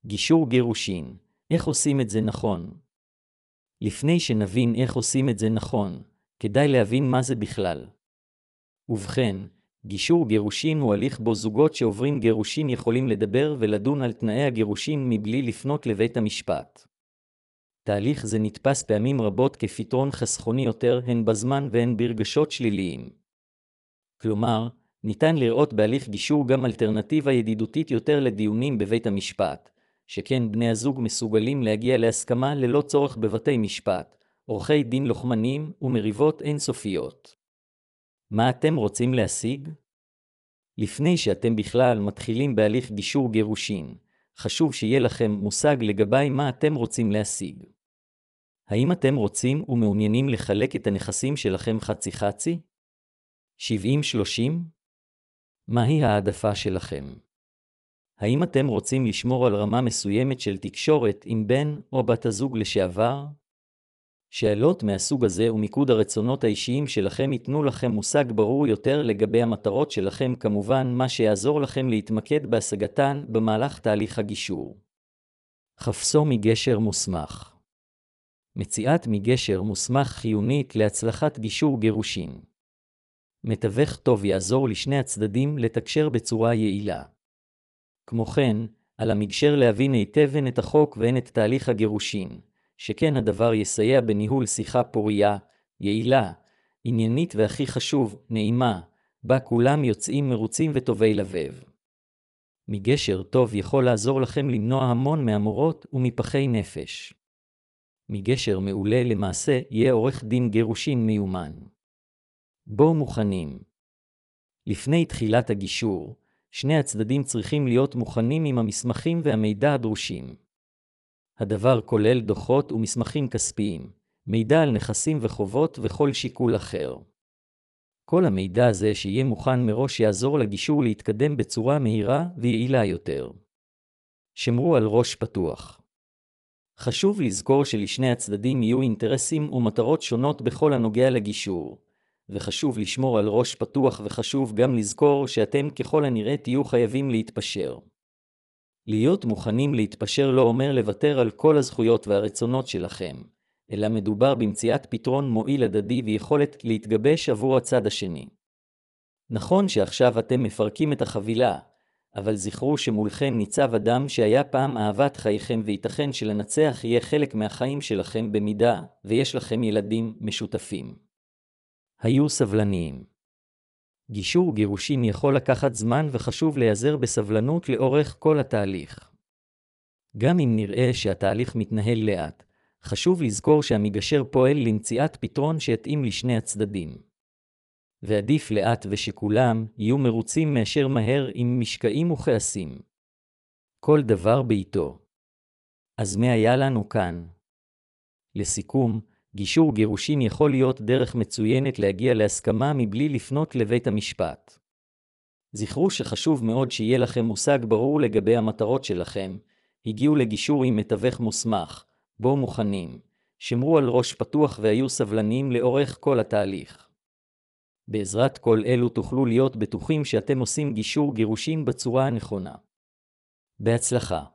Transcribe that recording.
גישור גירושין, איך עושים את זה נכון? לפני שנבין איך עושים את זה נכון, כדאי להבין מה זה בכלל. ובכן, גישור גירושין הוא הליך בו זוגות שעוברים גירושין יכולים לדבר ולדון על תנאי הגירושין מבלי לפנות לבית המשפט. תהליך זה נתפס פעמים רבות כפתרון חסכוני יותר הן בזמן והן ברגשות שליליים. כלומר, ניתן לראות בהליך גישור גם אלטרנטיבה ידידותית יותר לדיונים בבית המשפט, שכן בני הזוג מסוגלים להגיע להסכמה ללא צורך בבתי משפט, עורכי דין לוחמניים ומריבות אינסופיות. מה אתם רוצים להשיג? לפני שאתם בכלל מתחילים בהליך גישור גירושין, חשוב שיהיה לכם מושג לגבי מה אתם רוצים להשיג. האם אתם רוצים ומעוניינים לחלק את הנכסים שלכם חצי-חצי? 70-30? מהי העדפה שלכם? האם אתם רוצים לשמור על רמה מסוימת של תקשורת עם בן או בת הזוג לשעבר? שאלות מהסוג הזה ומיקוד הרצונות האישיים שלכם ייתנו לכם מושג ברור יותר לגבי המטרות שלכם, כמובן מה שיעזור לכם להתמקד בהשגתן במהלך תהליך הגישור. חפשו מגשר מוסמך. מציאת מגשר מוסמך חיונית להצלחת גישור גירושין. מתווך טוב יעזור לשני הצדדים לתקשר בצורה יעילה. כמו כן, על המגשר להבין היטב הן את החוק והן את תהליך הגירושין, שכן הדבר יסייע בניהול שיחה פוריה, יעילה, עניינית והכי חשוב, נעימה, בה כולם יוצאים מרוצים וטובי לבב. מגשר טוב יכול לעזור לכם למנוע המון מהמורות ומפחי נפש. מגשר מעולה למעשה יהיה עורך דין גירושין מיומן. בואו מוכנים. לפני תחילת הגישור, שני הצדדים צריכים להיות מוכנים עם המסמכים והמידע הדרושים. הדבר כולל דוחות ומסמכים כספיים, מידע על נכסים וחובות וכל שיקול אחר. כל המידע הזה שיהיה מוכן מראש יעזור לגישור להתקדם בצורה מהירה ויעילה יותר. שמרו על ראש פתוח. חשוב לזכור שלשני הצדדים יהיו אינטרסים ומטרות שונות בכל הנוגע לגישור, וחשוב לשמור על ראש פתוח וחשוב גם לזכור שאתם ככל הנראה תהיו חייבים להתפשר. להיות מוכנים להתפשר לא אומר לוותר על כל הזכויות והרצונות שלכם, אלא מדובר במציאת פתרון מועיל הדדי ויכולת להתגבש עבור הצד השני. נכון שעכשיו אתם מפרקים את החבילה, אבל זכרו שמולכם ניצב אדם שהיה פעם אהבת חייכם וייתכן שלנצח יהיה חלק מהחיים שלכם במידה ויש לכם ילדים משותפים. היו סבלניים. גישור גירושין יכול לקחת זמן וחשוב להיעזר בסבלנות לאורך כל התהליך. גם אם נראה שהתהליך מתנהל לאט, חשוב לזכור שהמגשר פועל למציאת פתרון שיתאים לשני הצדדים. ועדיף לאט ושכולם יהיו מרוצים מאשר מהר עם משקעים וכעסים. כל דבר בעיתו. אז מה היה לנו כאן? לסיכום, גישור גירושין יכול להיות דרך מצוינת להגיע להסכמה מבלי לפנות לבית המשפט. זכרו שחשוב מאוד שיהיה לכם מושג ברור לגבי המטרות שלכם, הגיעו לגישור עם מתווך מוסמך, בואו מוכנים, שמרו על ראש פתוח והיו סבלניים לאורך כל התהליך. בעזרת כל אלו תוכלו להיות בטוחים שאתם עושים גישור גירושין בצורה הנכונה. בהצלחה.